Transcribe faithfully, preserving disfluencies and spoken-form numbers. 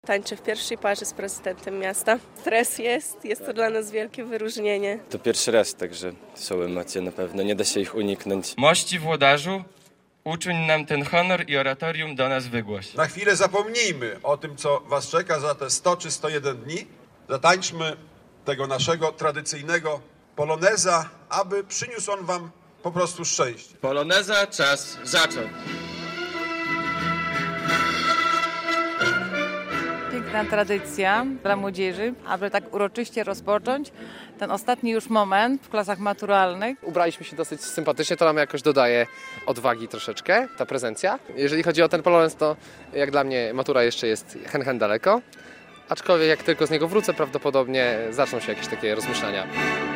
Tańczę w pierwszej parze z prezydentem miasta. Stres jest, jest to dla nas wielkie wyróżnienie. To pierwszy raz, także są emocje na pewno, nie da się ich uniknąć. Mości włodarzu, uczyń nam ten honor i oratorium do nas wygłoś. Na chwilę zapomnijmy o tym, co was czeka za te sto czy sto jeden dni. Zatańczmy tego naszego tradycyjnego poloneza, aby przyniósł on wam po prostu szczęście. Poloneza, czas zacząć. Piękna tradycja dla młodzieży, aby tak uroczyście rozpocząć ten ostatni już moment w klasach maturalnych. Ubraliśmy się dosyć sympatycznie, to nam jakoś dodaje odwagi troszeczkę, ta prezencja. Jeżeli chodzi o ten polonez, to jak dla mnie matura jeszcze jest hen hen daleko, aczkolwiek jak tylko z niego wrócę, prawdopodobnie zaczną się jakieś takie rozmyślania.